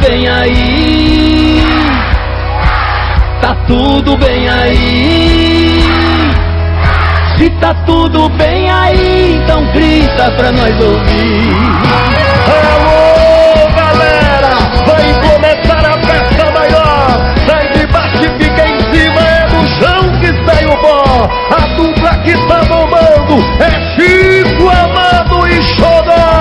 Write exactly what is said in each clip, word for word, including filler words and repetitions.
bem aí? Tá tudo bem aí? Se tá tudo bem aí, então grita pra nós ouvir. Alô, galera, vai começar a festa maior. Sai de baixo e fica em cima, é no chão que sai o pó. A dupla que tá bombando é Chico Amado e Xodó.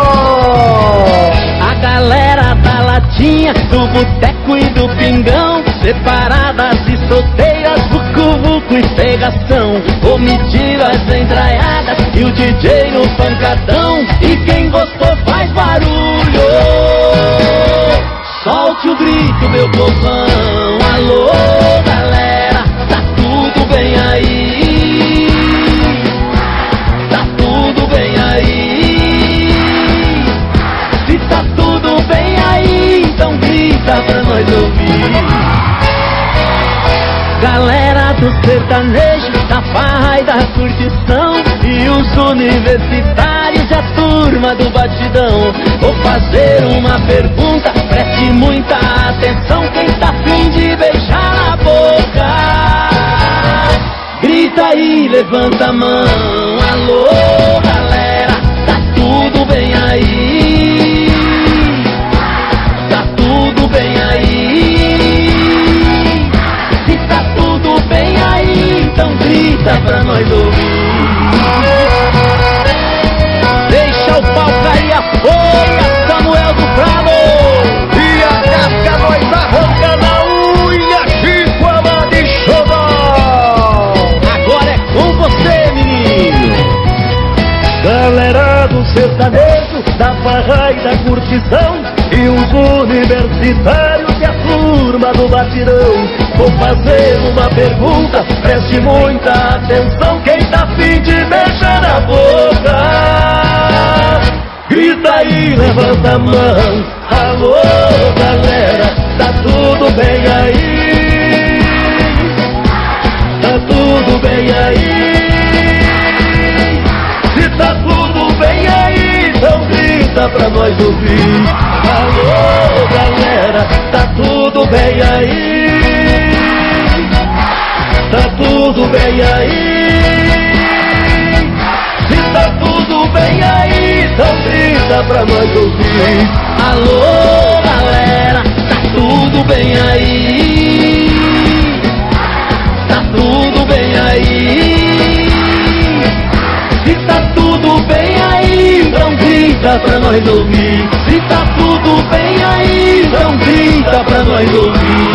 A galera da latinha, do boteco e do pingão, separadas e solteiras, vucu-vucu e pegação, omitidas, entraiadas e o D J no pancadão. E quem gostou faz barulho, solte o grito, meu povão. Alô, galera, tá tudo bem aí? Tá tudo bem aí? Se tá tudo bem aí, então grita pra nós ouvir. Galera do sertanejo, da farra e da curtição, e os universitários e a turma do batidão. Vou fazer uma pergunta, preste muita atenção. Quem tá afim de beijar na boca, grita aí, levanta a mão. Alô, galera, tá tudo bem aí? Tá tudo bem aí? Se tá tudo bem aí, então grita pra nós ouvir. Deixa o pau cair a boca, Samuel do Prado. E a casca nós arranca na unha, Chico Amado e Xodó. Agora é com você, menino. Galera do sertanejo, da farra e da curtição, e os universitários e a turma do batidão. Vou fazer uma pergunta, preste muita atenção. Quem tá afim de beijar na boca, grita aí, levanta a mão. Alô, galera, tá tudo bem aí? Tá tudo bem aí? Se tá tudo bem aí, então grita pra nós ouvir. Alô, galera, tá tudo bem aí? Tá tudo bem aí? Se tá tudo bem aí, então grita pra nós ouvir. Alô, galera, tá tudo bem aí? Tá tudo bem aí? Se tá tudo bem aí, então grita pra nós ouvir. Se tá tudo bem aí, então grita pra nós ouvir.